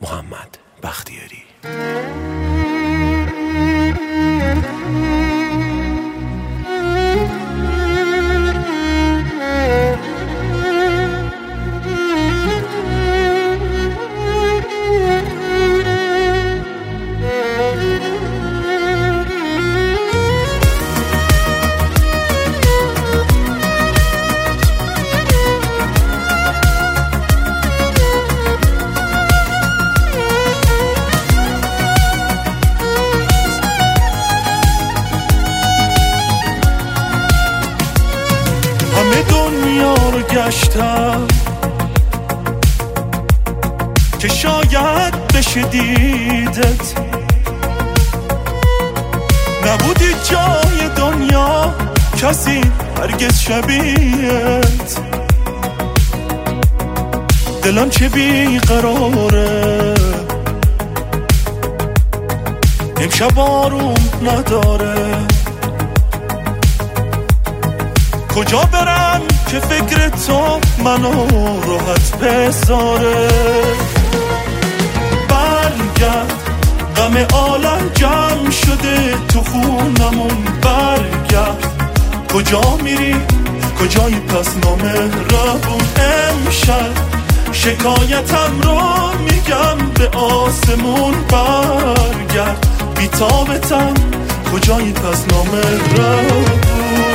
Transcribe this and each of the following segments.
محمد بختیاری. همه دنیا رو گشتم که شاید بشه دیدت، نبودی جای دنیا کسی هرگز شبیهت. دلم چه بیقراره امشب آروم نداره، کجا برم که فکر تو منو راحت بذاره. برگرد غم عالم جمع شده تو خونمون، برگرد کجا میری کجایی پس نامهربون. امشب شکایتم رو میگم به آسمون، برگرد بی‌تابتم کجایی پس نامهربون.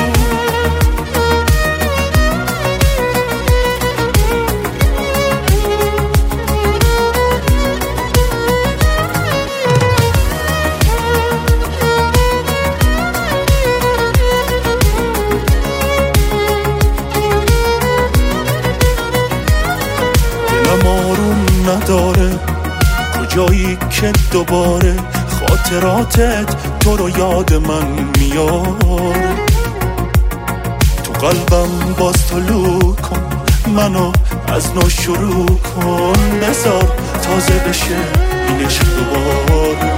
آروم نداره کجایی که دوباره خاطراتت تو رو یاد من میاره. تو قلبم باز طلوع کن، منو از نو شروع کن، بذار تازه بشه این عشق دوباره.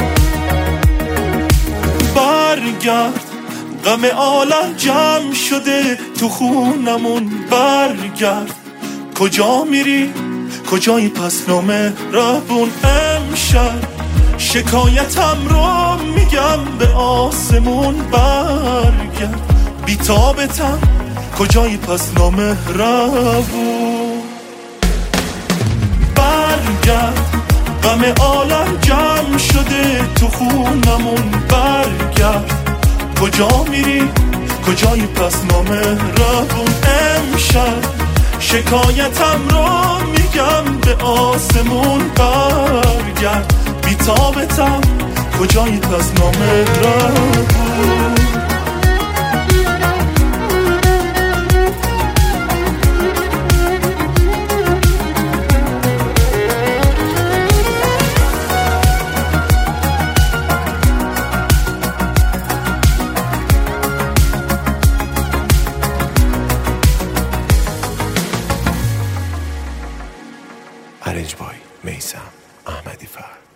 برگرد غم عالم جمع شده تو خونمون، برگرد کجا میری کجایی پس نامهربون. امشب شکایتم رو میگم به آسمون، برگرد بی‌تابتم کجایی پس نامهربون. برگرد غم عالم جمع شده تو خونمون، برگرد کجا میری کجایی پس نامهربون. امشب شکایتم رو میگم به آسمون، برگرد بی‌تابتم کجایی پس نامهربون. Arranged by میثم احمدی فر.